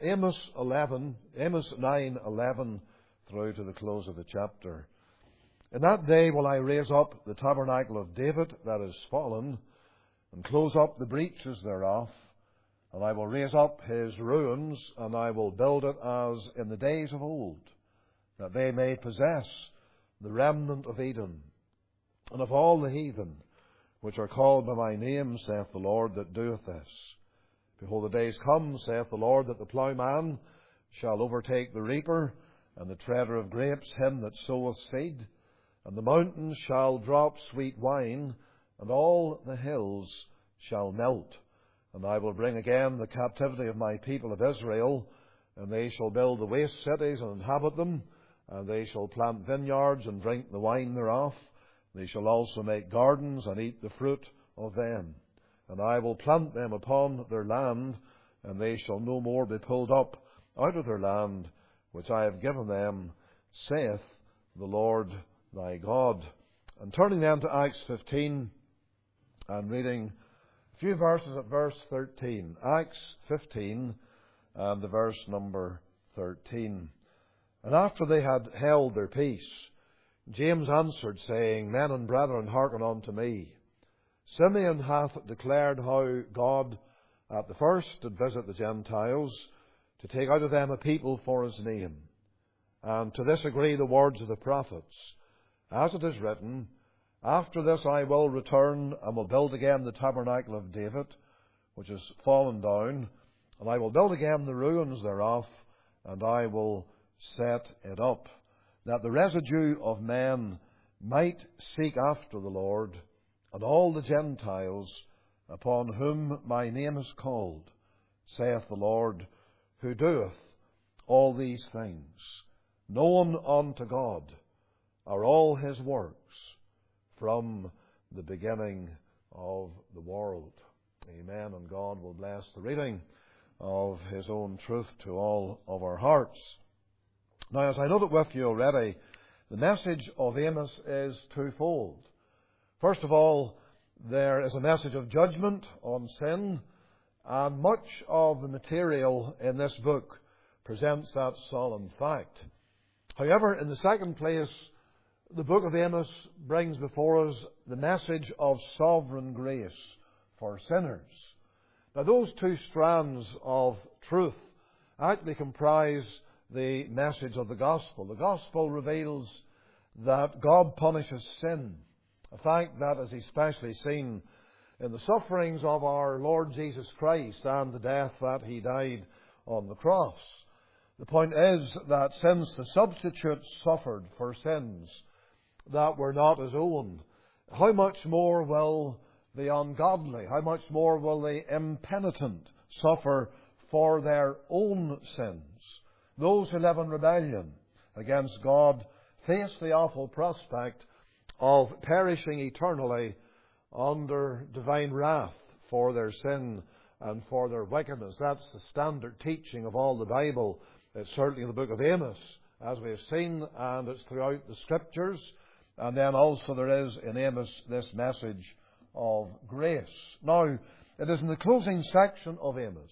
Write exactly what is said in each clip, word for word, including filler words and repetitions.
Amos eleven, Amos nine eleven through to the close of the chapter. In that day will I raise up the tabernacle of David that is fallen, and close up the breaches thereof, and I will raise up his ruins, and I will build it as in the days of old, that they may possess the remnant of Edom, and of all the heathen, which are called by my name, saith the Lord that doeth this. Behold, the days come, saith the Lord, that the plowman shall overtake the reaper, and the treader of grapes him that soweth seed, and the mountains shall drop sweet wine, and all the hills shall melt. And I will bring again the captivity of my people of Israel, and they shall build the waste cities and inhabit them, and they shall plant vineyards and drink the wine thereof. They shall also make gardens and eat the fruit of them. And I will plant them upon their land, and they shall no more be pulled up out of their land, which I have given them, saith the Lord thy God. And turning then to Acts fifteen, and reading a few verses at verse thirteen. Acts fifteen, and the verse number thirteen. And after they had held their peace, James answered, saying, Men and brethren, hearken unto me. Simeon hath declared how God at the first did visit the Gentiles, to take out of them a people for his name. And to this agree the words of the prophets, as it is written, After this I will return, and will build again the tabernacle of David, which is fallen down, and I will build again the ruins thereof, and I will set it up, that the residue of men might seek after the Lord, and all the Gentiles upon whom my name is called, saith the Lord, who doeth all these things. Known unto God are all his works from the beginning of the world. Amen. And God will bless the reading of his own truth to all of our hearts. Now, as I noted with you already, the message of Amos is twofold. First of all, there is a message of judgment on sin, and much of the material in this book presents that solemn fact. However, in the second place, the book of Amos brings before us the message of sovereign grace for sinners. Now, those two strands of truth actually comprise the message of the gospel. The gospel reveals that God punishes sin, a fact that is especially seen in the sufferings of our Lord Jesus Christ and the death that he died on the cross. The point is that since the substitute suffered for sins that were not his own, how much more will the ungodly, how much more will the impenitent suffer for their own sins? Those who live in rebellion against God face the awful prospect of perishing eternally under divine wrath for their sin and for their wickedness. That's the standard teaching of all the Bible. It's certainly in the book of Amos, as we have seen, and it's throughout the Scriptures. And then also there is in Amos this message of grace. Now, it is in the closing section of Amos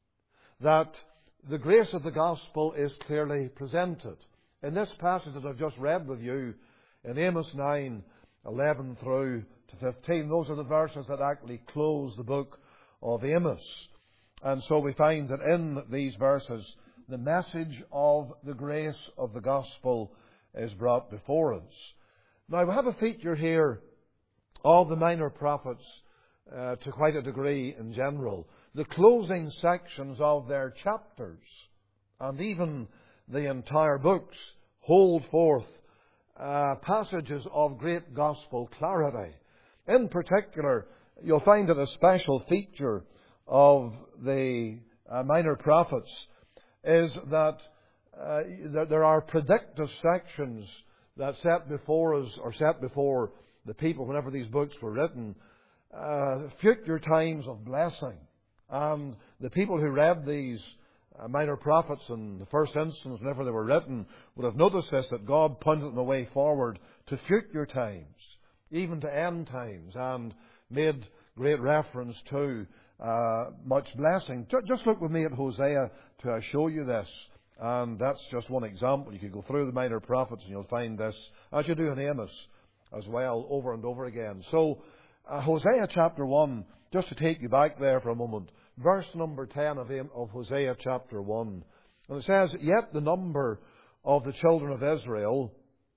that the grace of the gospel is clearly presented. In this passage that I've just read with you, in Amos nine, eleven through to fifteen, those are the verses that actually close the book of Amos. And so we find that in these verses, the message of the grace of the gospel is brought before us. Now, we have a feature here of the minor prophets uh, to quite a degree in general. The closing sections of their chapters and even the entire books hold forth uh, passages of great gospel clarity. In particular, you'll find that a special feature of the uh, minor prophets is that uh, there are predictive sections that set before us, or set before the people whenever these books were written, uh, future times of blessing. And the people who read these uh, minor prophets in the first instance, whenever they were written, would have noticed this, that God pointed them a way forward to future times, even to end times, and made great reference to uh, much blessing. Just look with me at Hosea to show you this. And that's just one example. You could go through the minor prophets and you'll find this, as you do in Amos as well, over and over again. So, uh, Hosea chapter one, just to take you back there for a moment, verse number ten of, of Hosea chapter one. And it says, "Yet the number of the children of Israel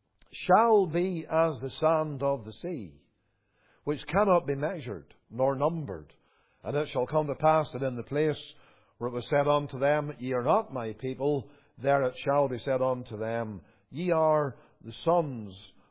shall be as the sand of the sea, which cannot be measured nor numbered. And it shall come to pass that in the place where it was said unto them, Ye are not my people, there it shall be said unto them, Ye are the sons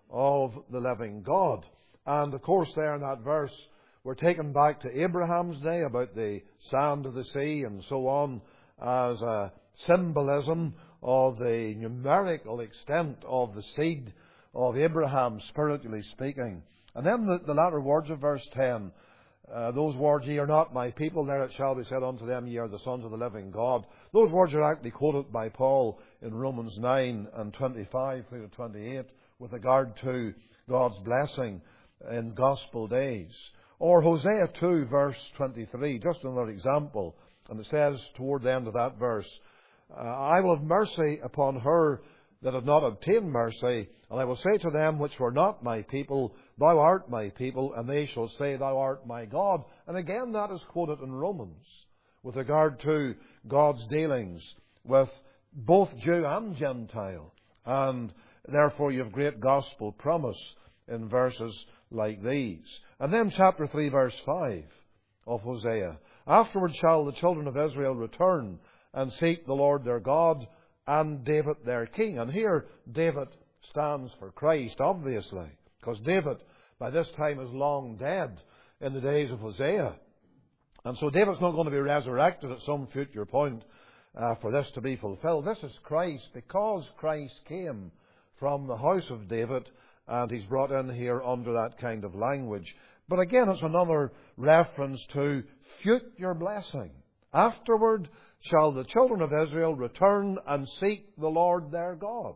of the living God." And of course there in that verse, we're taken back to Abraham's day about the sand of the sea and so on, as a symbolism of the numerical extent of the seed of Abraham, spiritually speaking. And then the, the latter words of verse ten, Uh, those words, "Ye are not my people, there it shall be said unto them, Ye are the sons of the living God." Those words are actually quoted by Paul in Romans nine and twenty-five through to twenty-eight with regard to God's blessing in gospel days. Or Hosea two verse twenty-three, just another example. And it says toward the end of that verse, uh, "I will have mercy upon her that have not obtained mercy, and I will say to them which were not my people, Thou art my people, and they shall say, Thou art my God." And again that is quoted in Romans with regard to God's dealings with both Jew and Gentile. And therefore you have great gospel promise in verses like these. And then chapter three verse five of Hosea, "Afterward shall the children of Israel return and seek the Lord their God, and David their king." And here David stands for Christ, obviously, because David by this time is long dead in the days of Hosea. And so David's not going to be resurrected at some future point uh, for this to be fulfilled. This is Christ, because Christ came from the house of David, and he's brought in here under that kind of language. But again, it's another reference to future blessing. "Afterward shall the children of Israel return and seek the Lord their God."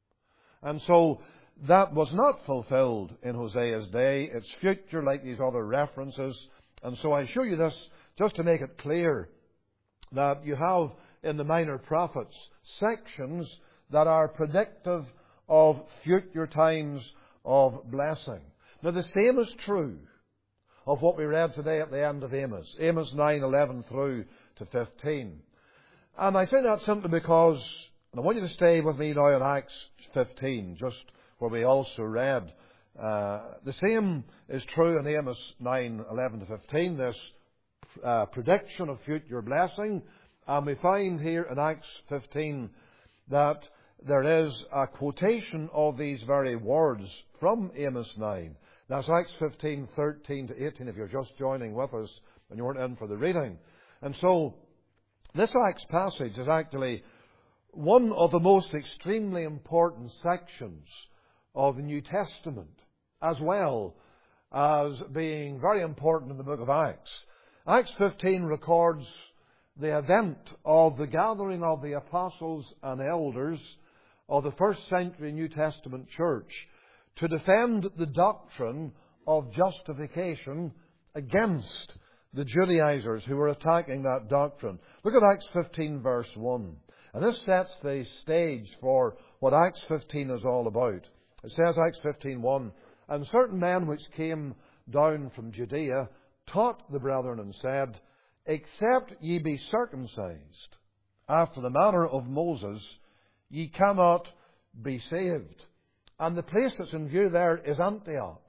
And so that was not fulfilled in Hosea's day. It's future, like these other references. And so I show you this just to make it clear that you have in the minor prophets sections that are predictive of future times of blessing. Now the same is true of what we read today at the end of Amos. Amos nine, eleven through to fifteen. And I say that simply because, and I want you to stay with me now in Acts fifteen, just where we also read. Uh, the same is true in Amos nine, eleven to fifteen, this uh, prediction of future blessing. And we find here in Acts fifteen that there is a quotation of these very words from Amos nine. That's Acts fifteen, thirteen to eighteen, if you're just joining with us and you weren't in for the reading. And so, this Acts passage is actually one of the most extremely important sections of the New Testament, as well as being very important in the book of Acts. Acts fifteen records the event of the gathering of the apostles and elders of the first century New Testament church to defend the doctrine of justification against the Judaizers who were attacking that doctrine. Look at Acts fifteen verse one. And this sets the stage for what Acts fifteen is all about. It says, Acts fifteen one, "And certain men which came down from Judea taught the brethren and said, Except ye be circumcised after the manner of Moses, ye cannot be saved." And the place that's in view there is Antioch.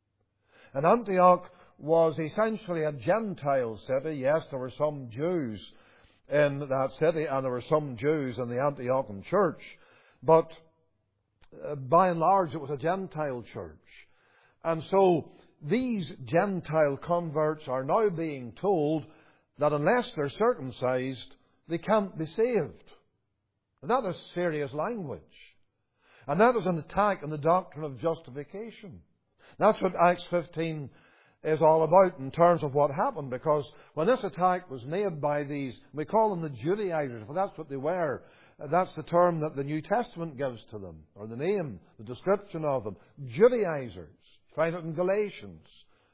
And Antioch was essentially a Gentile city. Yes, there were some Jews in that city, and there were some Jews in the Antiochian church. But uh, by and large, it was a Gentile church. And so these Gentile converts are now being told that unless they're circumcised, they can't be saved. And that is serious language. And that is an attack on the doctrine of justification. That's what Acts fifteen is all about in terms of what happened, because when this attack was made by these, we call them the Judaizers, well, that's what they were. That's the term that the New Testament gives to them, or the name, the description of them. Judaizers. You find it in Galatians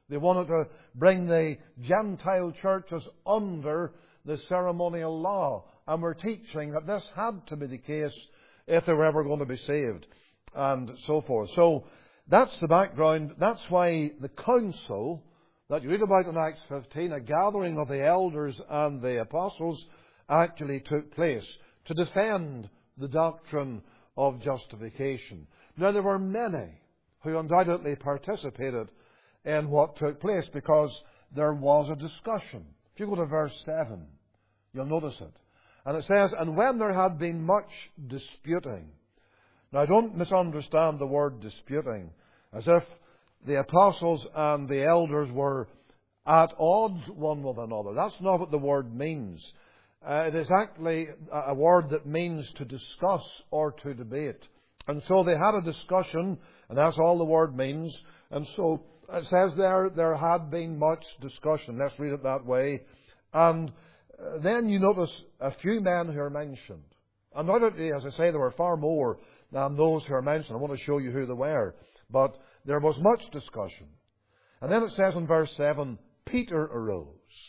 They wanted to bring the Gentile churches under the ceremonial law, and were teaching that this had to be the case if they were ever going to be saved, and so forth. So that's the background. That's why the council that you read about in Acts fifteen, a gathering of the elders and the apostles, actually took place to defend the doctrine of justification. Now, there were many who undoubtedly participated in what took place, because there was a discussion. If you go to verse seven, you'll notice it. And it says, "And when there had been much disputing." Now, don't misunderstand the word disputing as if the apostles and the elders were at odds one with another. That's not what the word means. Uh, it is actually a word that means to discuss or to debate. And so they had a discussion, and that's all the word means. And so it says there, there had been much discussion. Let's read it that way. And then you notice a few men who are mentioned. Undoubtedly, as I say, there were far more than those who are mentioned. I want to show you who they were. But there was much discussion. And then it says in verse seven, Peter arose.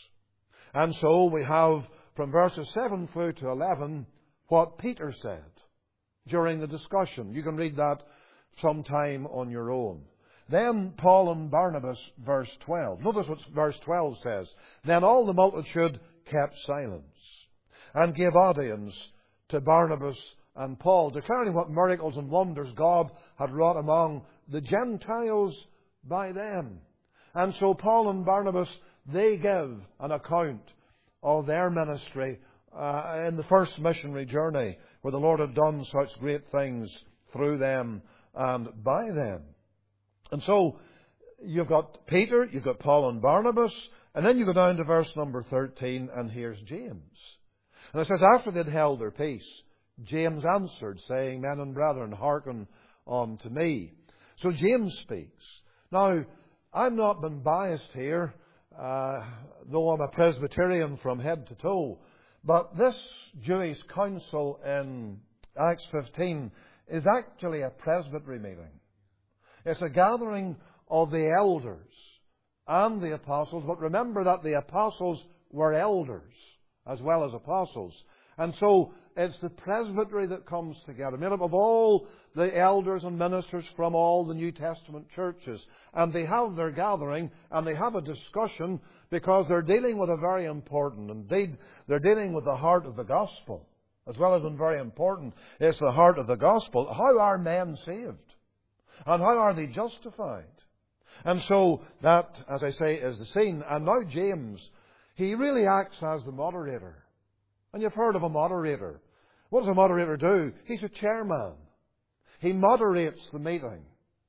And so we have from verses seven through to eleven what Peter said during the discussion. You can read that sometime on your own. Then Paul and Barnabas, verse twelve. Notice what verse twelve says. "Then all the multitude kept silence, and gave audience to Barnabas and Paul, declaring what miracles and wonders God had wrought among the Gentiles by them." And so Paul and Barnabas, they give an account of their ministry uh, in the first missionary journey, where the Lord had done such great things through them and by them. And so you've got Peter, you've got Paul and Barnabas, and then you go down to verse number thirteen, and here's James. And it says, "After they had held their peace, James answered, saying, 'Men and brethren, hearken unto me.'" So James speaks. Now, I'm not been biased here, uh, though I'm a Presbyterian from head to toe, but this Jewish council in Acts fifteen is actually a presbytery meeting. It's a gathering of the elders and the apostles, but remember that the apostles were elders as well as apostles. And so it's the presbytery that comes together, made up of all the elders and ministers from all the New Testament churches. And they have their gathering and they have a discussion, because they're dealing with a very important, indeed, they're dealing with the heart of the gospel. As well as being very important, it's the heart of the gospel. How are men saved? And how are they justified? And so that, as I say, is the scene. And now James, he really acts as the moderator. And you've heard of a moderator. What does a moderator do? He's a chairman. He moderates the meeting.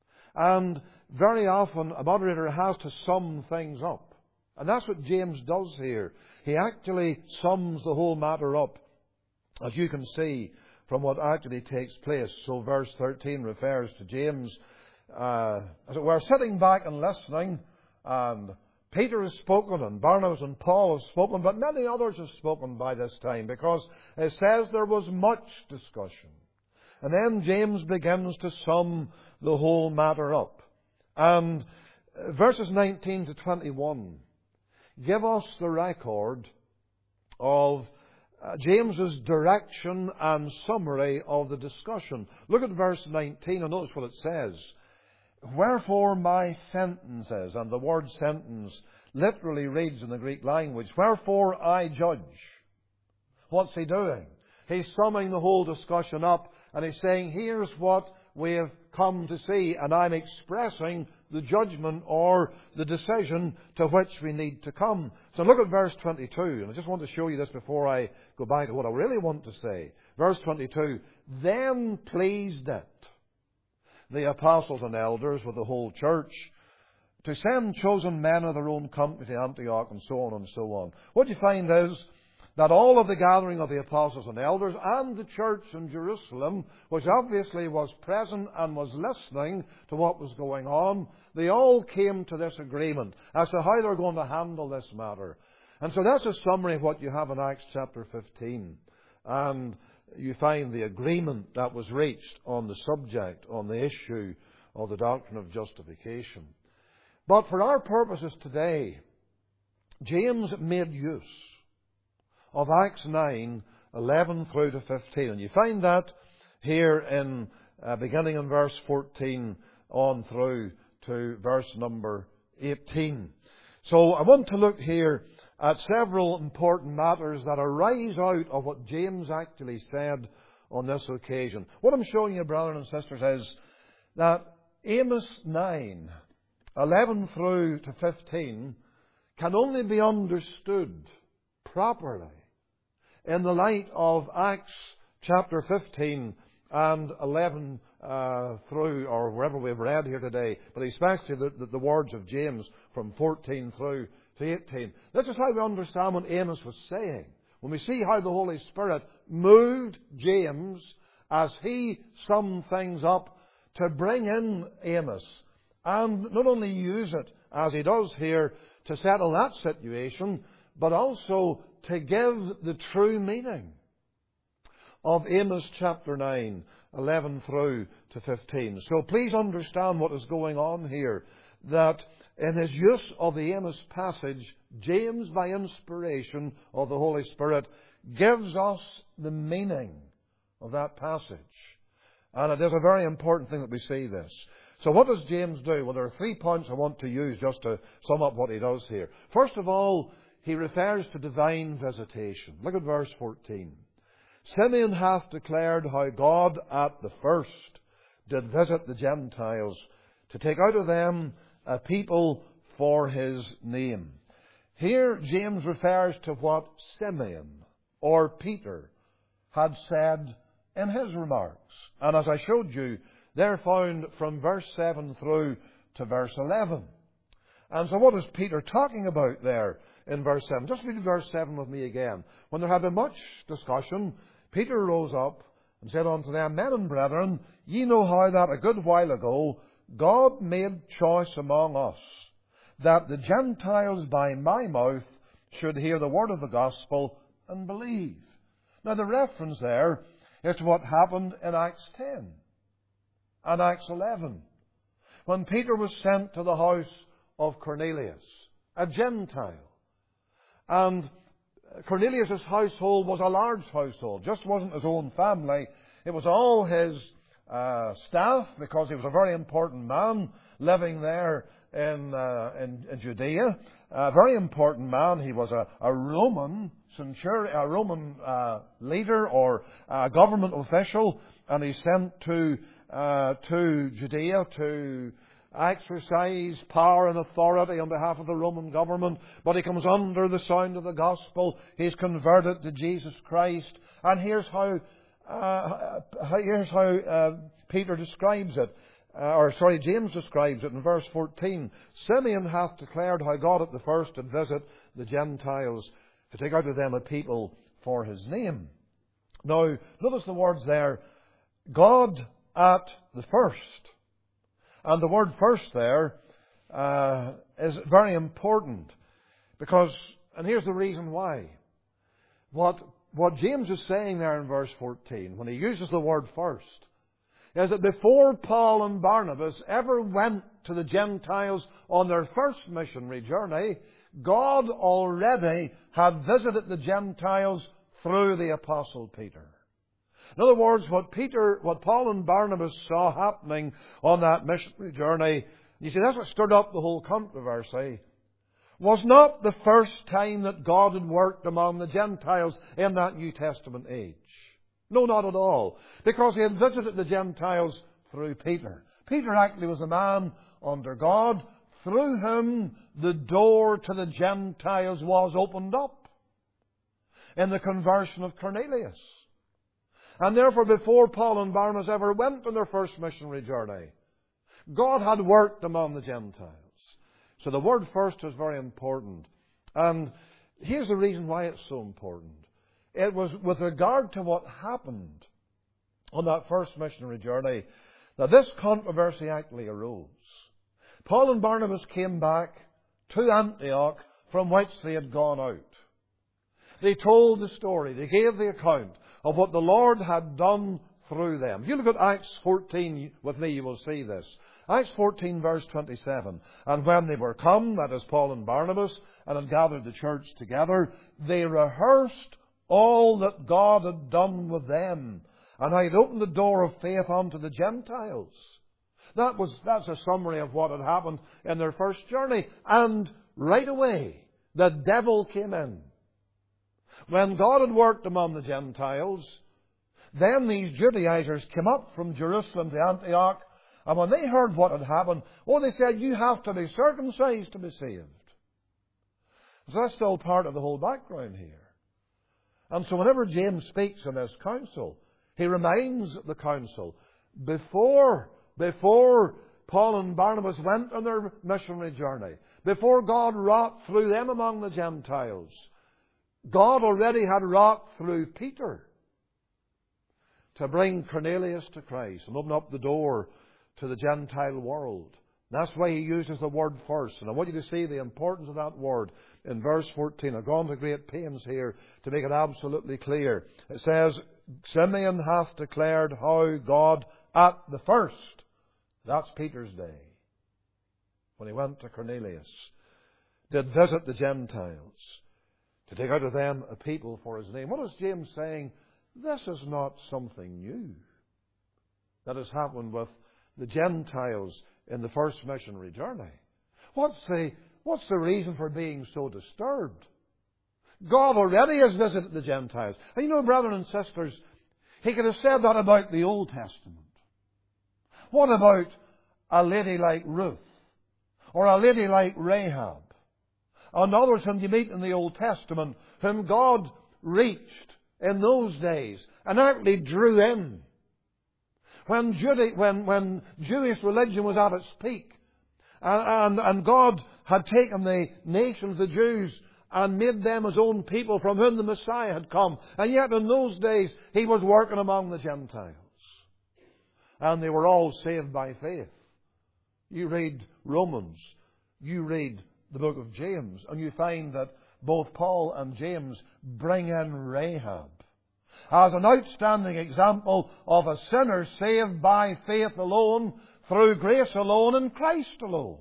And very often a moderator has to sum things up. And that's what James does here. He actually sums the whole matter up, as you can see from what actually takes place. So verse thirteen refers to James, uh, as it were, sitting back and listening. And Peter has spoken, and Barnabas and Paul have spoken, but many others have spoken by this time, because it says there was much discussion. And then James begins to sum the whole matter up. And verses nineteen to twenty-one give us the record of Uh, James's direction and summary of the discussion. Look at verse nineteen and notice what it says. "Wherefore my sentences," and the word sentence literally reads in the Greek language, "Wherefore I judge." What's he doing? He's summing the whole discussion up, and he's saying, here's what we have come to see, and I'm expressing the judgment or the decision to which we need to come. So look at verse twenty-two, and I just want to show you this before I go back to what I really want to say. Verse twenty-two, "Then pleased it the apostles and elders with the whole church to send chosen men of their own company to Antioch," and so on and so on. What you find is that all of the gathering of the apostles and elders and the church in Jerusalem, which obviously was present and was listening to what was going on, they all came to this agreement as to how they're going to handle this matter. And so that's a summary of what you have in Acts chapter fifteen. And you find the agreement that was reached on the subject, on the issue of the doctrine of justification. But for our purposes today, James made use of Acts nine, eleven through to fifteen. And you find that here in uh, beginning in verse fourteen on through to verse number eighteen. So I want to look here at several important matters that arise out of what James actually said on this occasion. What I'm showing you, brothers and sisters, is that Amos nine, eleven through to fifteen can only be understood properly in the light of Acts chapter fifteen and eleven uh, through, or wherever we've read here today, but especially the, the, the words of James from fourteen through to eighteen. This is how we understand what Amos was saying. When we see how the Holy Spirit moved James as he summed things up to bring in Amos, and not only use it, as he does here, to settle that situation, but also to give the true meaning of Amos chapter nine, eleven through to fifteen. So please understand what is going on here, that in his use of the Amos passage, James, by inspiration of the Holy Spirit, gives us the meaning of that passage. And it is a very important thing that we see this. So what does James do? Well, there are three points I want to use just to sum up what he does here. First of all, he refers to divine visitation. Look at verse fourteen. Simeon hath declared how God at the first did visit the Gentiles to take out of them a people for his name. Here James refers to what Simeon or Peter had said in his remarks. And as I showed you, they're found from verse seven through to verse eleven. And so what is Peter talking about there in verse seven? Just read verse seven with me again. When there had been much discussion, Peter rose up and said unto them, Men and brethren, ye know how that a good while ago God made choice among us, that the Gentiles by my mouth should hear the word of the gospel and believe. Now the reference there is to what happened in Acts ten and Acts eleven, when Peter was sent to the house of Cornelius, a Gentile. And Cornelius' household was a large household. Just wasn't his own family. It was all his uh, staff, because he was a very important man living there in, uh, in, in Judea. A very important man. He was a, a Roman centurion, a Roman uh, leader or a government official, and he's sent to uh, to Judea to exercise power and authority on behalf of the Roman government. But he comes under the sound of the gospel. He's converted to Jesus Christ, and here's how uh, here's how uh, Peter describes it. Uh, or sorry, James describes it in verse fourteen. Simeon hath declared how God at the first did visit the Gentiles to take out of them a people for his name. Now, notice the words there, God at the first. And the word first there uh, is very important, because, and here's the reason why. What, what James is saying there in verse fourteen, when he uses the word first, is that before Paul and Barnabas ever went to the Gentiles on their first missionary journey, God already had visited the Gentiles through the Apostle Peter. In other words, what Peter, what Paul and Barnabas saw happening on that missionary journey, you see, that's what stirred up the whole controversy, was not the first time that God had worked among the Gentiles in that New Testament age. No, not at all. Because he had visited the Gentiles through Peter. Peter actually was a man under God, through whom the door to the Gentiles was opened up in the conversion of Cornelius. And therefore, before Paul and Barnabas ever went on their first missionary journey, God had worked among the Gentiles. So the word first is very important. And here's the reason why it's so important. It was with regard to what happened on that first missionary journey that this controversy actually arose. Paul and Barnabas came back to Antioch from which they had gone out. They told the story. They gave the account of what the Lord had done through them. If you look at Acts fourteen with me, you will see this. Acts fourteen, verse twenty-seven. And when they were come, that is Paul and Barnabas, and had gathered the church together, they rehearsed all that God had done with them, and how He had opened the door of faith unto the Gentiles. That was, that's a summary of what had happened in their first journey. And right away, the devil came in. When God had worked among the Gentiles, then these Judaizers came up from Jerusalem to Antioch, and when they heard what had happened, oh, they said, you have to be circumcised to be saved. So that's still part of the whole background here. And so whenever James speaks in this council, he reminds the council, before, before Paul and Barnabas went on their missionary journey, before God wrought through them among the Gentiles, God already had wrought through Peter to bring Cornelius to Christ and open up the door to the Gentile world. That's why he uses the word first. And I want you to see the importance of that word in verse fourteen. I've gone to great pains here to make it absolutely clear. It says, Simeon hath declared how God at the first, that's Peter's day, when he went to Cornelius, did visit the Gentiles to take out of them a people for His name. What is James saying? This is not something new that has happened with the Gentiles in the first missionary journey. What's the, what's the reason for being so disturbed? God already has visited the Gentiles. And you know, brethren and sisters, He could have said that about the Old Testament. What about a lady like Ruth? Or a lady like Rahab? And others whom you meet in the Old Testament, whom God reached in those days and actually drew in. When, Judy, when, when Jewish religion was at its peak, and, and, and God had taken the nation of the Jews and made them His own people from whom the Messiah had come. And yet in those days He was working among the Gentiles. And they were all saved by faith. You read Romans, you read the book of James, and you find that both Paul and James bring in Rahab as an outstanding example of a sinner saved by faith alone, through grace alone, in Christ alone.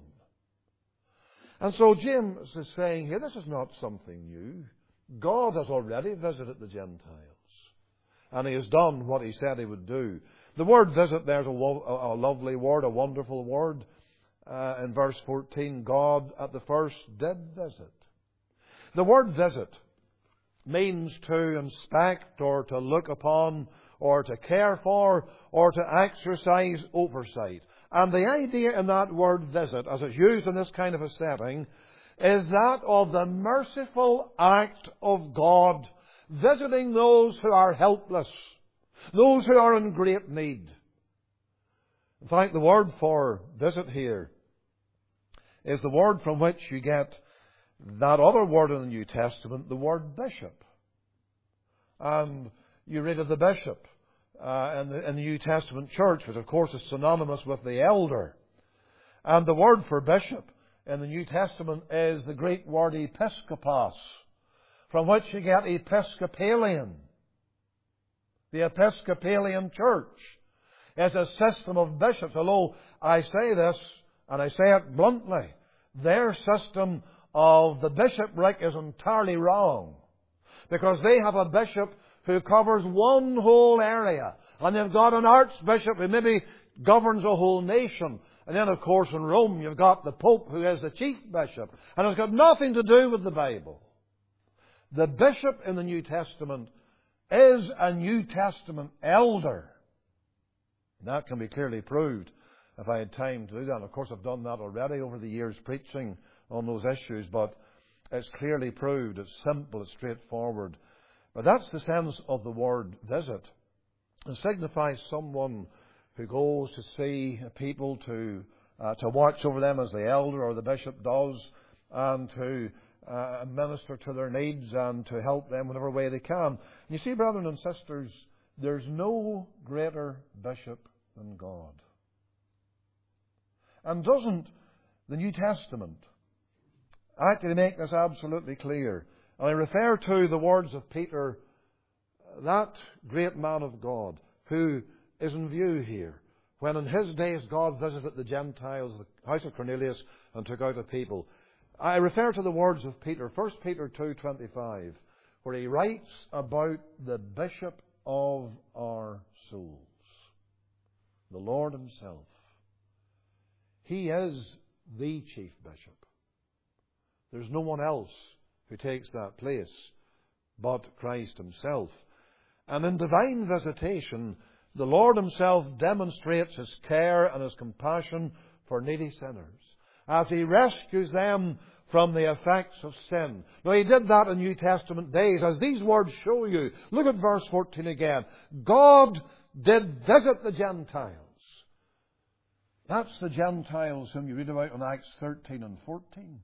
And so James is saying here, this is not something new. God has already visited the Gentiles. And He has done what He said He would do. The word visit there is a, a, a lovely word, a wonderful word. Uh, in verse fourteen, God at the first did visit. The word visit means to inspect or to look upon or to care for or to exercise oversight. And the idea in that word visit, as it's used in this kind of a setting, is that of the merciful act of God visiting those who are helpless, those who are in great need. In fact, the word for visit here is the word from which you get that other word in the New Testament, the word bishop. And you read of the bishop uh, in, the, in the New Testament church, which of course is synonymous with the elder. And the word for bishop in the New Testament is the Greek word episkopos, from which you get Episcopalian. The Episcopalian church is a system of bishops. Although I say this, and I say it bluntly, their system of the bishopric is entirely wrong. Because they have a bishop who covers one whole area. And they've got an archbishop who maybe governs a whole nation. And then, of course, in Rome, you've got the Pope who is the chief bishop. And it's got nothing to do with the Bible. The bishop in the New Testament is a New Testament elder. That can be clearly proved if I had time to do that. And of course, I've done that already over the years preaching on those issues. But it's clearly proved. It's simple. It's straightforward. But that's the sense of the word visit. It signifies someone who goes to see people, to uh, to watch over them as the elder or the bishop does, and to uh, minister to their needs and to help them whatever way they can. And you see, brethren and sisters, there's no greater bishop than God. And doesn't the New Testament actually make this absolutely clear? And I refer to the words of Peter, that great man of God, who is in view here. When in his days God visited the Gentiles, the house of Cornelius, and took out a people. I refer to the words of Peter, First Peter two twenty-five, where he writes about the bishop of our souls, the Lord himself. He is the chief bishop. There's no one else who takes that place but Christ himself. And in divine visitation, the Lord himself demonstrates his care and his compassion for needy sinners as he rescues them from the effects of sin. Now, he did that in New Testament days, as these words show you. Look at verse fourteen again. God did visit the Gentiles. That's the Gentiles whom you read about in Acts thirteen and fourteen.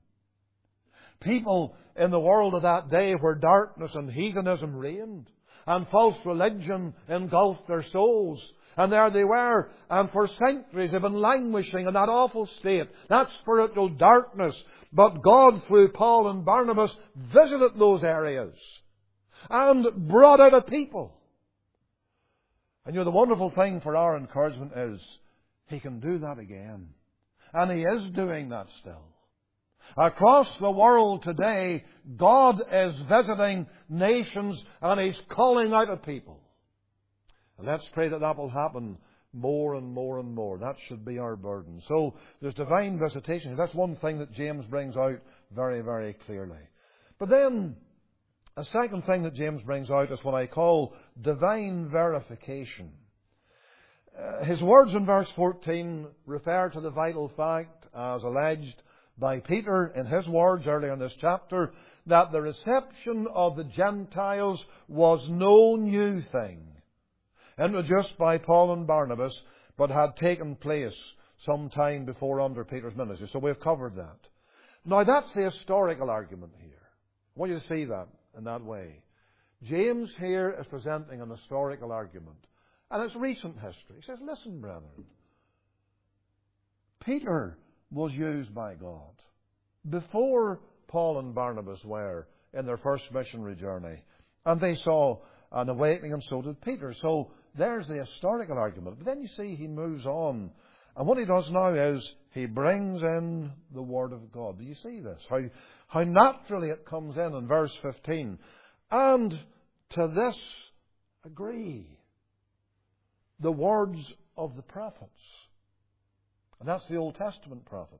People in the world of that day where darkness and heathenism reigned, and false religion engulfed their souls. And there they were, and for centuries they've been languishing in that awful state, that spiritual darkness. But God, through Paul and Barnabas, visited those areas and brought out a people. And you know, the wonderful thing for our encouragement is He can do that again. And He is doing that still. Across the world today, God is visiting nations and He's calling out a people. And let's pray that that will happen more and more and more. That should be our burden. So there's divine visitation. That's one thing that James brings out very, very clearly. But then, a second thing that James brings out is what I call divine verification. Uh, his words in verse fourteen refer to the vital fact, as alleged by Peter in his words earlier in this chapter, that the reception of the Gentiles was no new thing, introduced by Paul and Barnabas, but had taken place some time before under Peter's ministry. So we've covered that. Now that's the historical argument here. I want you to see that in that way. James here is presenting an historical argument. And it's recent history. He says, listen, brethren, Peter was used by God before Paul and Barnabas were in their first missionary journey. And they saw an awakening, and so did Peter. So there's the historical argument. But then you see he moves on. And what he does now is he brings in the Word of God. Do you see this? How, how naturally it comes in in verse fifteen. And to this agree the words of the prophets. And that's the Old Testament prophets.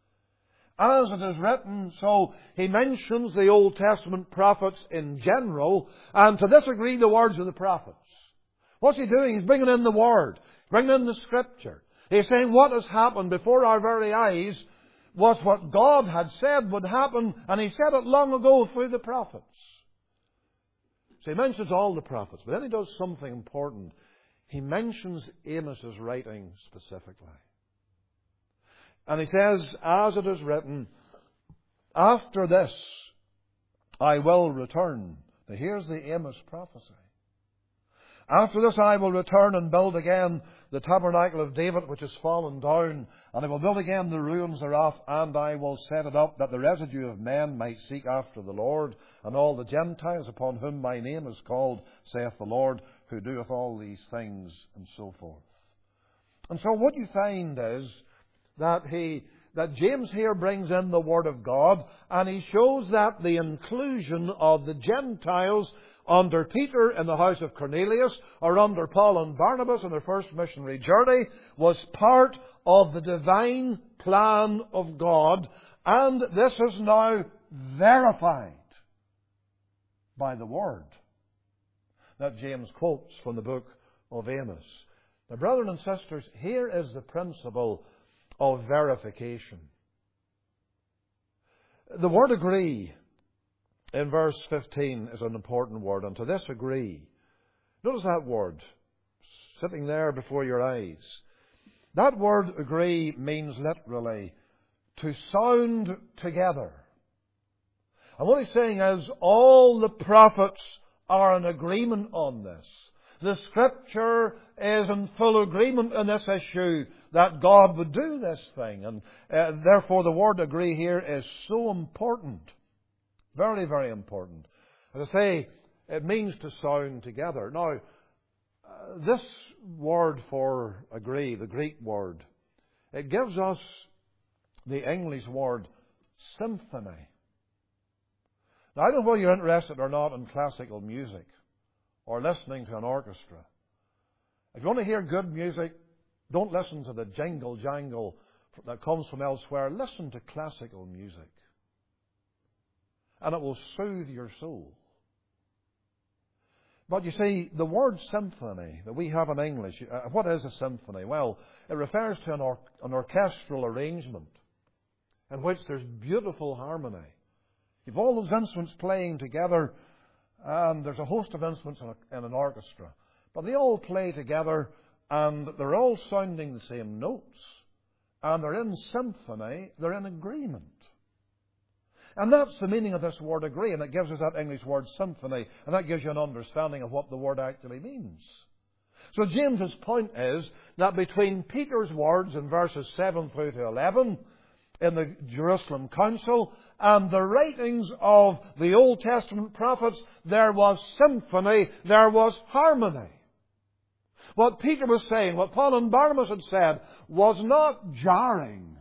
As it is written, so he mentions the Old Testament prophets in general, and to this agree the words of the prophets. What's he doing? He's bringing in the Word, bringing in the Scripture. He's saying what has happened before our very eyes was what God had said would happen, and He said it long ago through the prophets. So he mentions all the prophets, but then he does something important. He mentions Amos's writing specifically. And he says, as it is written, after this I will return. Now here's the Amos prophecy. After this I will return and build again the tabernacle of David which is fallen down, and I will build again the ruins thereof, and I will set it up that the residue of men might seek after the Lord, and all the Gentiles upon whom my name is called, saith the Lord, who doeth all these things, and so forth. And so what you find is that he that James here brings in the Word of God, and he shows that the inclusion of the Gentiles under Peter in the house of Cornelius, or under Paul and Barnabas in their first missionary journey, was part of the divine plan of God, and this is now verified by the Word that James quotes from the book of Amos. Now, brethren and sisters, here is the principle of verification. The word agree in verse fifteen is an important word, and to this agree. Notice that word sitting there before your eyes. That word agree means literally to sound together. And what he's saying is all the prophets are in agreement on this. The Scripture is in full agreement in this issue that God would do this thing. And uh, therefore the word agree here is so important. Very, very important. As I say, it means to sound together. Now, uh, this word for agree, the Greek word, it gives us the English word symphony. Now, I don't know whether you're interested or not in classical music or listening to an orchestra. If you want to hear good music, don't listen to the jingle jangle that comes from elsewhere. Listen to classical music. And it will soothe your soul. But you see, the word symphony that we have in English, uh, what is a symphony? Well, it refers to an, or- an orchestral arrangement in which there's beautiful harmony. You've all those instruments playing together, and there's a host of instruments in, a, in an orchestra. But they all play together, and they're all sounding the same notes. And they're in symphony, they're in agreement. And that's the meaning of this word agree, and it gives us that English word symphony, and that gives you an understanding of what the word actually means. So James's point is that between Peter's words in verses seven through to eleven in the Jerusalem Council and the writings of the Old Testament prophets, there was symphony, there was harmony. What Peter was saying, what Paul and Barnabas had said, was not jarring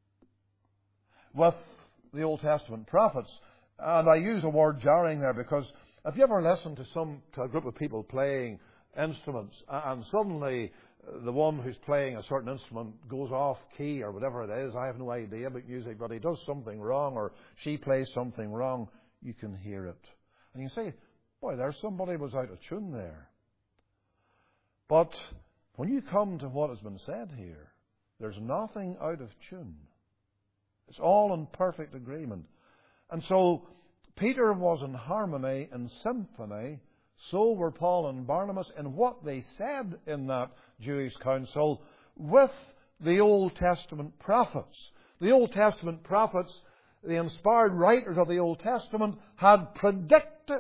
with the Old Testament prophets. And I use the word jarring there because if you ever listen to some to a group of people playing instruments and suddenly the one who's playing a certain instrument goes off key or whatever it is, I have no idea about music, but he does something wrong or she plays something wrong, you can hear it. And you say, boy, there's somebody was out of tune there. But when you come to what has been said here, there's nothing out of tune. It's all in perfect agreement. And so Peter was in harmony and symphony. So were Paul and Barnabas in what they said in that Jewish council with the Old Testament prophets. The Old Testament prophets, the inspired writers of the Old Testament, had predicted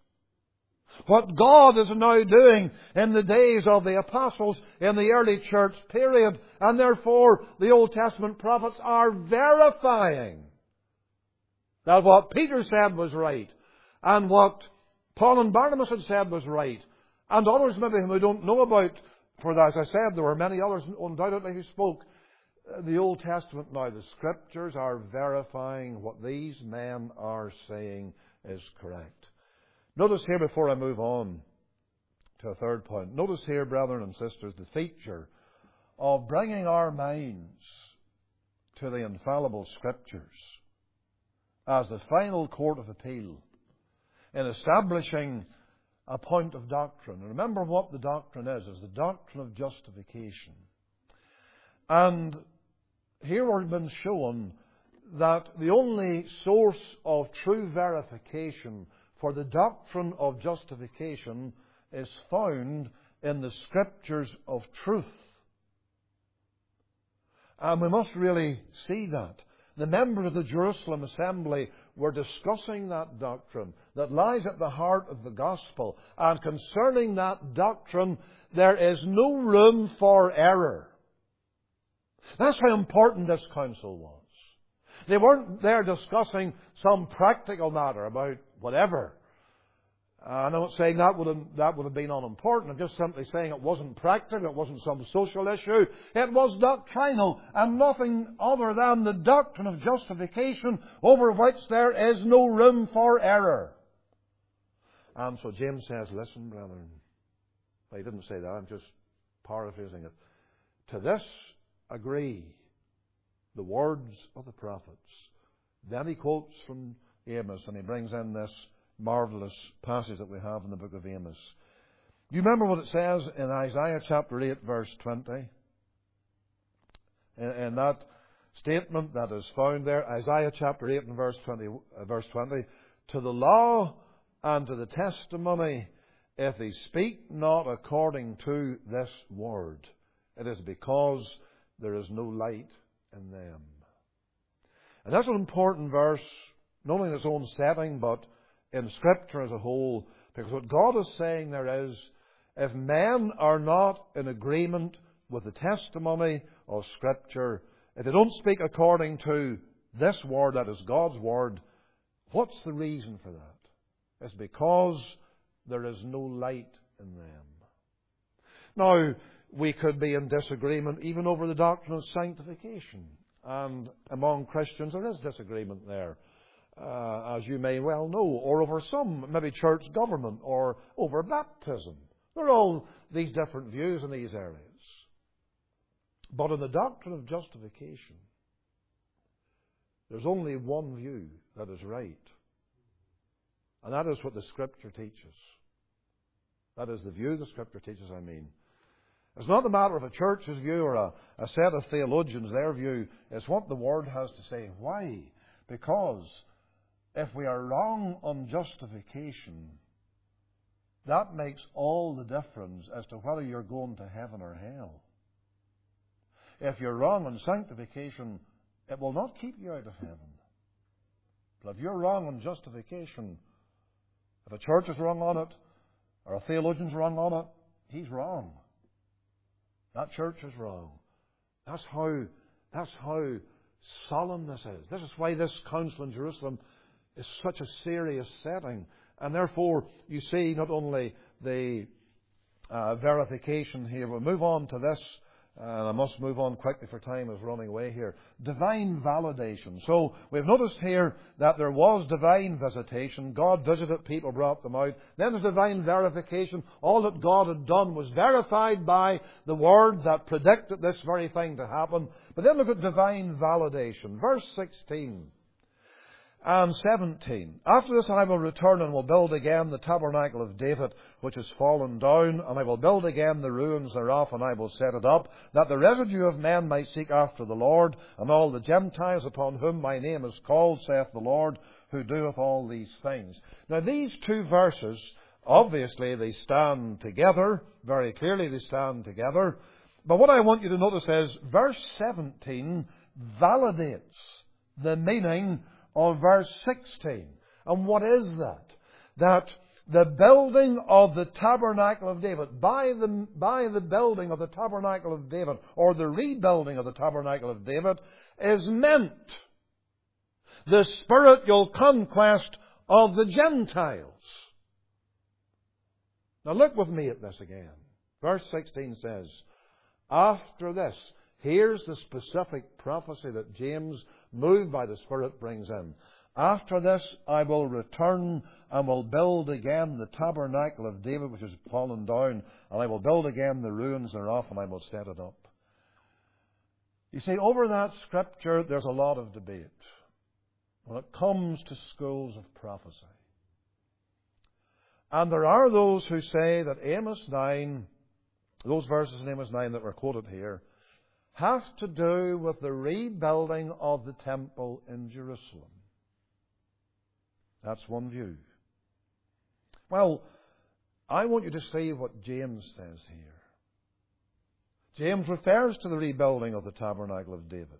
what God is now doing in the days of the apostles in the early church period. And therefore, the Old Testament prophets are verifying that what Peter said was right, and what Paul and Barnabas had said was right, and others maybe whom we don't know about, for as I said, there were many others undoubtedly who spoke. The Old Testament now, the Scriptures are verifying what these men are saying is correct. Notice here, before I move on to a third point, notice here, brethren and sisters, the feature of bringing our minds to the infallible Scriptures as the final court of appeal in establishing a point of doctrine. And remember what the doctrine is, is the doctrine of justification. And here we've been shown that the only source of true verification for the doctrine of justification is found in the Scriptures of truth. And we must really see that. The members of the Jerusalem assembly were discussing that doctrine that lies at the heart of the gospel. And concerning that doctrine, there is no room for error. That's how important this council was. They weren't there discussing some practical matter about whatever. Uh, I'm not saying that would have, that would have been unimportant. I'm just simply saying it wasn't practical, it wasn't some social issue. It was doctrinal, and nothing other than the doctrine of justification over which there is no room for error. And so James says, listen, brethren. Well, he didn't say that, I'm just paraphrasing it. To this agree the words of the prophets. Then he quotes from Amos, and he brings in this marvellous passage that we have in the book of Amos. Do you remember what it says in Isaiah chapter eight, verse twenty? In, in that statement that is found there, Isaiah chapter eight and verse twenty, uh, verse twenty, to the law and to the testimony, if they speak not according to this word, it is because there is no light in them. And that's an important verse, not only in its own setting, but in Scripture as a whole, because what God is saying there is, if men are not in agreement with the testimony of Scripture, if they don't speak according to this word, that is God's word, what's the reason for that? It's because there is no light in them. Now, we could be in disagreement even over the doctrine of sanctification. And among Christians there is disagreement there, uh, as you may well know, or over some, maybe church government, or over baptism. There are all these different views in these areas. But in the doctrine of justification, there's only one view that is right. And that is what the Scripture teaches. That is the view the Scripture teaches, I mean. It's not the matter of a church's view or a, a set of theologians, their view. It's what the Word has to say. Why? Because if we are wrong on justification, that makes all the difference as to whether you're going to heaven or hell. If you're wrong on sanctification, it will not keep you out of heaven. But if you're wrong on justification, if a church is wrong on it, or a theologian's wrong on it, he's wrong. That church is wrong. That's how, that's how solemn this is. This is why this council in Jerusalem is such a serious setting. And therefore, you see not only the uh, verification here, we'll move on to this. And I must move on quickly for time is running away here. Divine validation. So we've noticed here that there was divine visitation. God visited people, brought them out. Then there's divine verification. All that God had done was verified by the Word that predicted this very thing to happen. But then look at divine validation. Verse sixteen and seventeen. After this I will return and will build again the tabernacle of David, which is fallen down, and I will build again the ruins thereof, and I will set it up, that the residue of men might seek after the Lord, and all the Gentiles upon whom my name is called, saith the Lord, who doeth all these things. Now these two verses, obviously they stand together, very clearly they stand together, but what I want you to notice is, verse seventeen validates the meaning of verse sixteen. And what is that? That the building of the tabernacle of David, by the, by the building of the tabernacle of David, or the rebuilding of the tabernacle of David, is meant the spiritual conquest of the Gentiles. Now look with me at this again. Verse sixteen says, after this, here's the specific prophecy that James, moved by the Spirit, brings in. After this I will return and will build again the tabernacle of David, which is fallen down, and I will build again the ruins thereof, and I will set it up. You see, over that scripture there's a lot of debate when it comes to schools of prophecy. And there are those who say that Amos nine, those verses in Amos nine that were quoted here, have to do with the rebuilding of the temple in Jerusalem. That's one view. Well, I want you to see what James says here. James refers to the rebuilding of the tabernacle of David.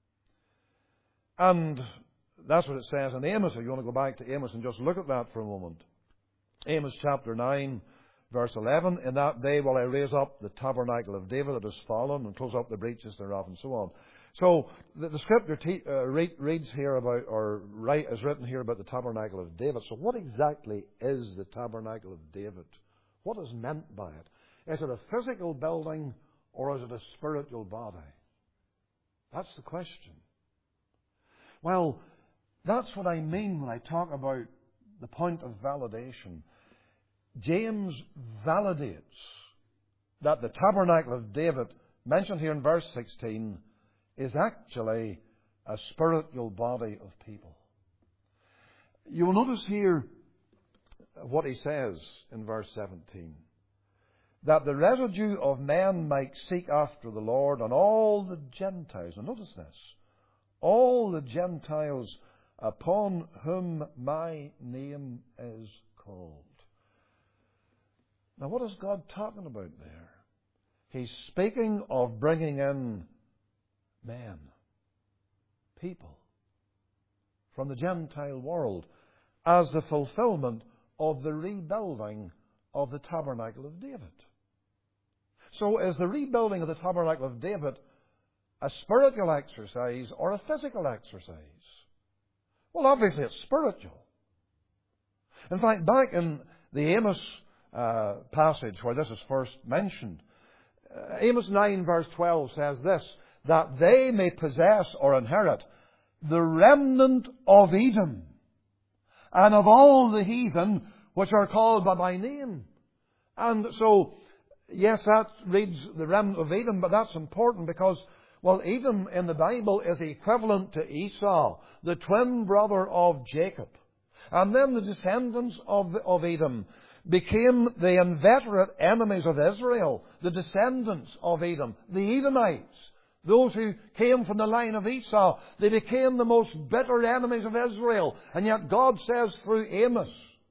And that's what it says in Amos. If you want to go back to Amos and just look at that for a moment. Amos chapter nine, verse eleven, in that day will I raise up the tabernacle of David that is fallen, and close up the breaches thereof, and so on. So the, the scripture te- uh, read, reads here about, or right, is written here about the tabernacle of David. So what exactly is the tabernacle of David? What is meant by it? Is it a physical building, or is it a spiritual body? That's the question. Well, that's what I mean when I talk about the point of validation. James validates that the tabernacle of David, mentioned here in verse sixteen, is actually a spiritual body of people. You will notice here what he says in verse seventeen. That the residue of men might seek after the Lord, and all the Gentiles, and notice this, all the Gentiles upon whom my name is called. Now what is God talking about there? He's speaking of bringing in men, people, from the Gentile world as the fulfillment of the rebuilding of the tabernacle of David. So is the rebuilding of the tabernacle of David a spiritual exercise or a physical exercise? Well, obviously it's spiritual. In fact, back in the Amos uh, passage where this is first mentioned, Amos nine verse twelve says this, that they may possess or inherit the remnant of Edom, and of all the heathen which are called by my name. And so, yes, that reads the remnant of Edom, but that's important because, well, Edom in the Bible is equivalent to Esau, the twin brother of Jacob. And then the descendants of, of Edom became the inveterate enemies of Israel, the descendants of Edom, the Edomites. Those who came from the line of Esau, they became the most bitter enemies of Israel. And yet God says through Amos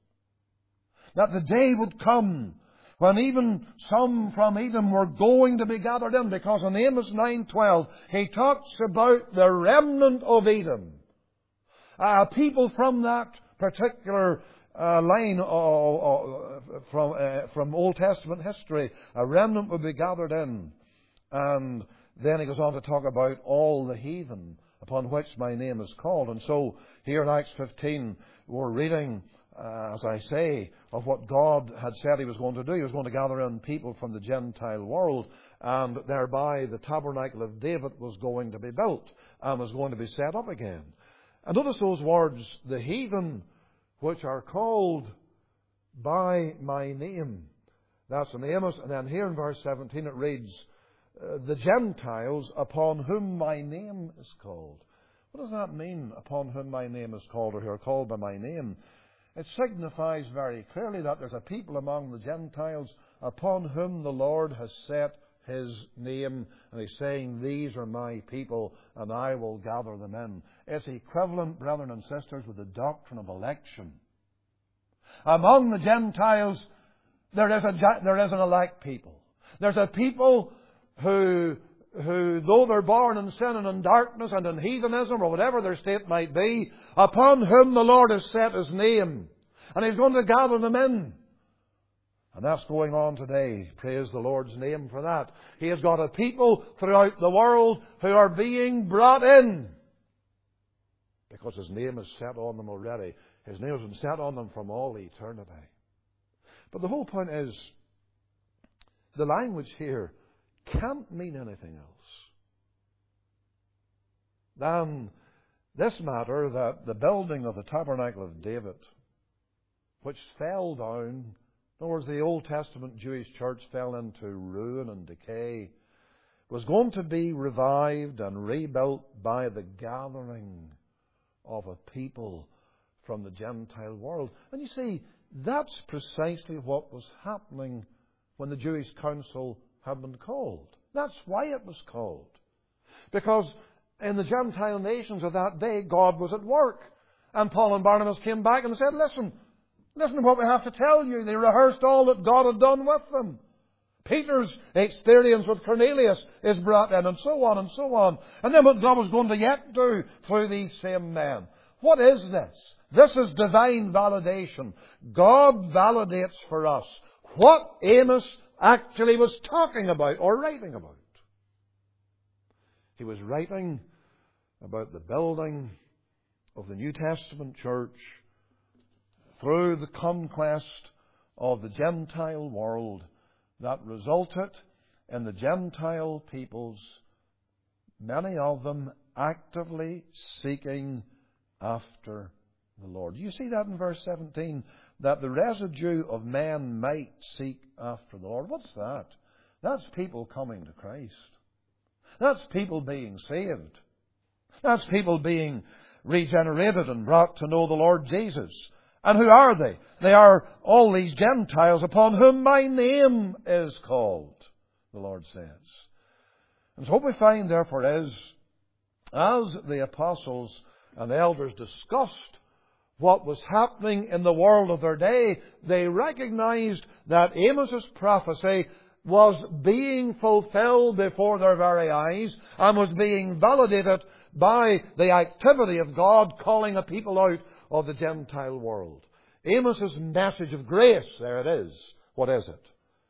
that the day would come when even some from Edom were going to be gathered in, because in Amos nine twelve he talks about the remnant of Edom. A people from that particular uh, line uh, uh, from, uh, from Old Testament history, a remnant would be gathered in. And then he goes on to talk about all the heathen upon which my name is called. And so here in Acts fifteen we're reading, uh, as I say, of what God had said he was going to do. He was going to gather in people from the Gentile world, and thereby the tabernacle of David was going to be built and was going to be set up again. And notice those words, the heathen which are called by my name. That's in Amos. And then here in verse seventeen it reads, Uh, the Gentiles upon whom my name is called. What does that mean, upon whom my name is called, or who are called by my name? It signifies very clearly that there's a people among the Gentiles upon whom the Lord has set His name, and He's saying, these are my people, and I will gather them in. It's equivalent, brethren and sisters, with the doctrine of election. Among the Gentiles, there is, a, there is an elect people. There's a people who, who, though they're born in sin and in darkness and in heathenism or whatever their state might be, upon whom the Lord has set His name. And He's going to gather them in. And that's going on today. Praise the Lord's name for that. He has got a people throughout the world who are being brought in, because His name is set on them already. His name has been set on them from all eternity. But the whole point is, the language here can't mean anything else than this matter, that the building of the tabernacle of David, which fell down, in other words, the Old Testament Jewish church fell into ruin and decay, was going to be revived and rebuilt by the gathering of a people from the Gentile world. And you see, that's precisely what was happening when the Jewish council had been called. That's why it was called. Because in the Gentile nations of that day, God was at work. And Paul and Barnabas came back and said, listen, listen to what we have to tell you. They rehearsed all that God had done with them. Peter's experience with Cornelius is brought in, and so on and so on. And then what God was going to yet do through these same men. What is this? This is divine validation. God validates for us what Amos actually was talking about or writing about. He was writing about the building of the New Testament church through the conquest of the Gentile world that resulted in the Gentile peoples, many of them actively seeking after the Lord. You see that in verse seventeen, that the residue of men might seek after the Lord. What's that? That's people coming to Christ. That's people being saved. That's people being regenerated and brought to know the Lord Jesus. And who are they? They are all these Gentiles upon whom my name is called, the Lord says. And so what we find, therefore, is, as the apostles and elders discussed what was happening in the world of their day, they recognized that Amos's prophecy was being fulfilled before their very eyes and was being validated by the activity of God calling a people out of the Gentile world. Amos's message of grace, there it is. What is it?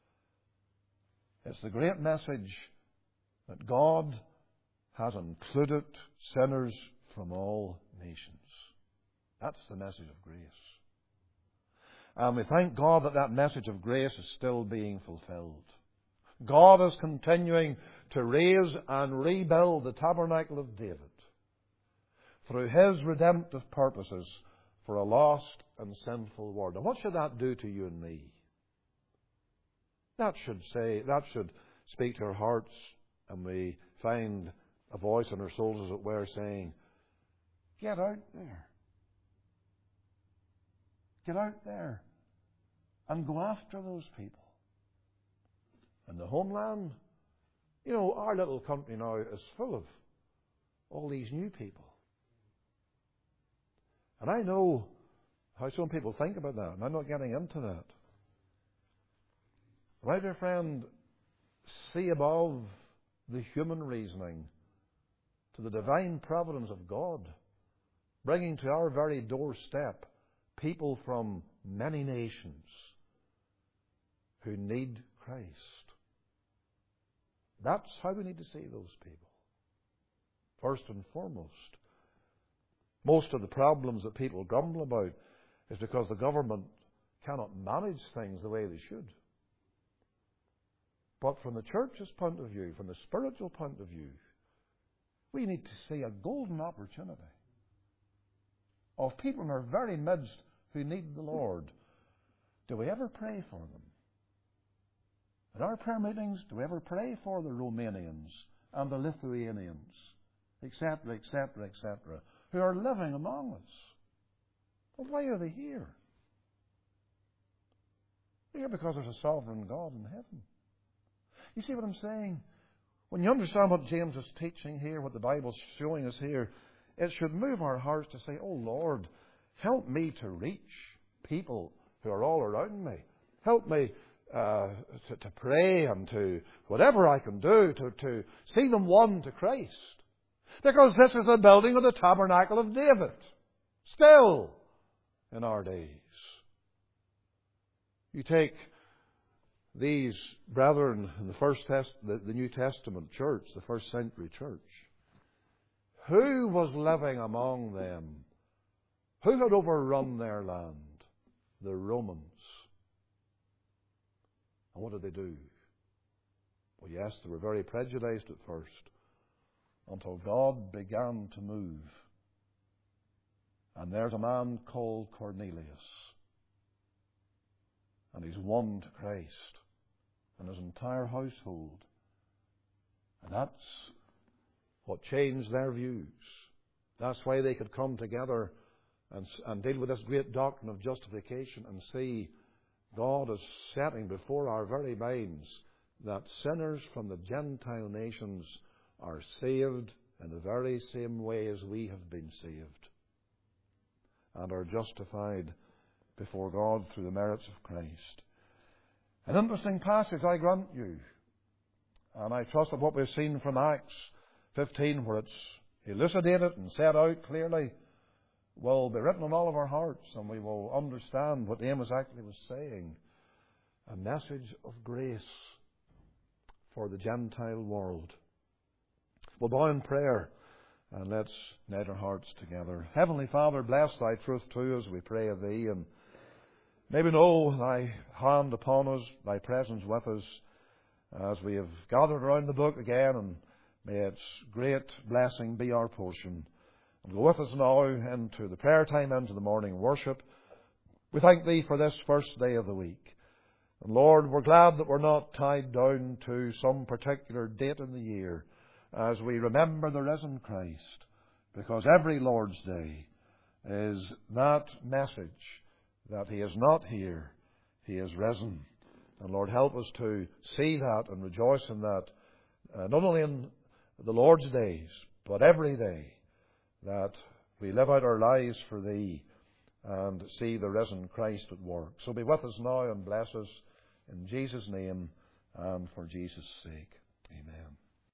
It's the great message that God has included sinners from all nations. That's the message of grace. And we thank God that that message of grace is still being fulfilled. God is continuing to raise and rebuild the tabernacle of David through His redemptive purposes for a lost and sinful world. Now, what should that do to you and me? That should say, that should speak to our hearts, and we find a voice in our souls, as it were, saying, get out there. Get out there and go after those people. And the homeland, you know, our little country now is full of all these new people. And I know how some people think about that, and I'm not getting into that. My dear friend, see above the human reasoning to the divine providence of God, bringing to our very doorstep people from many nations who need Christ. That's how we need to see those people. First and foremost, most of the problems that people grumble about is because the government cannot manage things the way they should. But from the church's point of view, from the spiritual point of view, we need to see a golden opportunity of people in our very midst who need the Lord. Do we ever pray for them? In our prayer meetings, do we ever pray for the Romanians and the Lithuanians, et cetera, et cetera, et cetera, who are living among us? Well, why are they here? They're here because there's a sovereign God in heaven. You see what I'm saying? When you understand what James is teaching here, what the Bible's showing us here, it should move our hearts to say, oh Lord, help me to reach people who are all around me. Help me uh, to, to pray and to whatever I can do to, to see them won to Christ. Because this is the building of the tabernacle of David. Still in our days. You take these brethren in the first test, the, the New Testament church, the first century church. Who was living among them? Who had overrun their land? The Romans. And what did they do? Well, yes, they were very prejudiced at first, until God began to move. And there's a man called Cornelius. And he's won to Christ and his entire household. And that's what changed their views. That's why they could come together and, and deal with this great doctrine of justification and see God is setting before our very minds that sinners from the Gentile nations are saved in the very same way as we have been saved and are justified before God through the merits of Christ. An interesting passage, I grant you. And I trust that what we've seen from Acts fifteen, where it's elucidated and set out clearly, will be written on all of our hearts, and we will understand what Amos actually was saying. A message of grace for the Gentile world. We'll bow in prayer, and let's knit our hearts together. Heavenly Father, bless Thy truth to us, we pray of Thee, and may we know Thy hand upon us, Thy presence with us, as we have gathered around the book again, and may its great blessing be our portion. And go with us now into the prayer time, into the morning worship. We thank Thee for this first day of the week. And Lord, we're glad that we're not tied down to some particular date in the year as we remember the risen Christ, because every Lord's Day is that message that He is not here, He is risen. And Lord, help us to see that and rejoice in that, uh, not only in the Lord's days, but every day, that we live out our lives for Thee and see the risen Christ at work. So be with us now and bless us in Jesus' name and for Jesus' sake. Amen.